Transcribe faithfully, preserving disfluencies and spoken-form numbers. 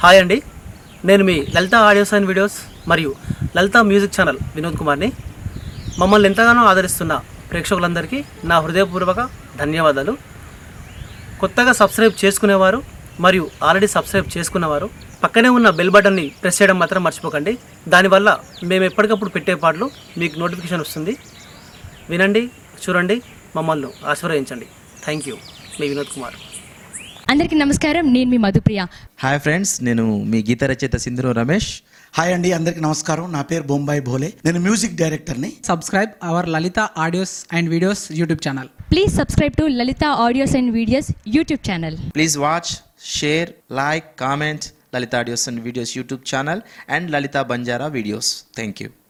Hi అండి, నేను మీ లలిత ఆడియోస్ అండ్ వీడియోస్ మరియు లలిత మ్యూజిక్ ఛానల్ వినోద్ కుమార్ని. మమ్మల్ని ఎంతగానో ఆదరిస్తున్న ప్రేక్షకులందరికీ నా హృదయపూర్వక ధన్యవాదాలు. కొత్తగా సబ్స్క్రైబ్ చేసుకునేవారు మరియు ఆల్రెడీ సబ్స్క్రైబ్ చేసుకున్నవారు పక్కనే ఉన్న బెల్ బటన్ని ప్రెస్ చేయడం మాత్రం మర్చిపోకండి. దానివల్ల మేము ఎప్పటికప్పుడు పెట్టే పాటలు మీకు నోటిఫికేషన్ వస్తుంది. వినండి, చూడండి, మమ్మల్ని ఆశీర్వదించండి. Thank you. మీ వినోద్ కుమార్. అందరికీ నమస్కారం, నేను మీ మధుప్రియ. హాయ్ ఫ్రెండ్స్, నేను మీ గీత రచయిత సింధూరు రమేష్. హాయ్ అండి, అందరికీ నమస్కారం. నా పేరు బొంబాయి భోలే, నేను మ్యూజిక్ డైరెక్టర్ని. Subscribe our Lalitha audios and videos YouTube channel. Please subscribe to Lalitha audios and videos YouTube channel. Please watch, share, like, comment Lalitha audios and videos YouTube channel and Lalitha Banjara videos. Thank you.